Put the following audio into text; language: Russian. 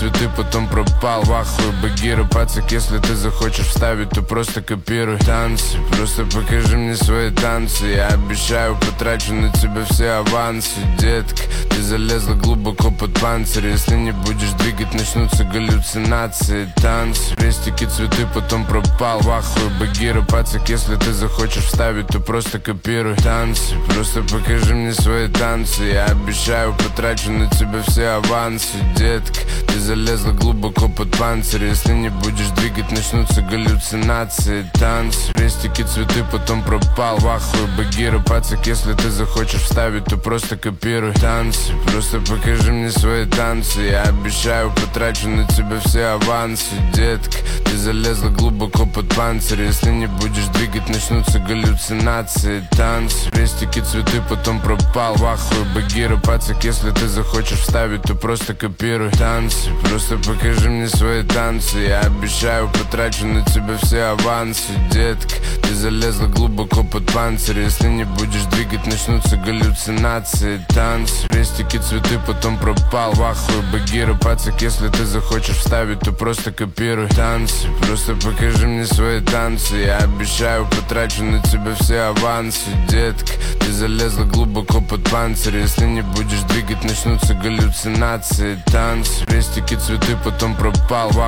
цветы, потом пропал. В ахуе Багира, пацак, если ты захочешь вставить, то просто копируй. Танцы, просто покажи мне свои танцы. Я обещаю, потрачу на тебя все авансы. Детка, ты залезла глубоко под панцирь. Если не будешь двигать, начнутся галлюцинации. Танцы, крестики, цветы, потом пропал. В ахуе Багира, пацак, если ты захочешь вставить, то просто копируй. Танцы, просто покажи мне свои танцы. Я обещаю, потрачу на тебя все авансы. Детка, ты залезла глубоко под панцирь. Если не будешь двигать, начнутся галлюцинации. Танцы, крестики, цветы, потом пропал. В ахуе Багира, пацак, если ты захочешь вставить, то просто копируй. Танцы, просто покажи мне свои танцы. Я обещаю, потрачу на тебя все авансы. Детка, ты залезла глубоко под панцирь. Если не будешь двигать, начнутся галлюцинации. Танцы, крестики, цветы, потом пропал. В ахуе Багира, пацак, если ты захочешь вставить, то просто копируй. Танцы, просто покажи мне свои танцы. Я обещаю, потрачу на тебя все авансы. Детка, ты залезла глубоко под панцирь. Если не будешь двигать, начнутся галлюцинации. Танцы, крестики, цветы, потом пропал. В ахуе Багира, пацак, если ты захочешь вставить, то просто копируй. Танцы, просто покажи мне свои танцы. Я обещаю, потрачу на тебя все авансы. Детка, ты залезла глубоко под панцирь. Если не будешь двигать, начнутся галлюцинации. Танцы, крестики, цветы, потом пропал.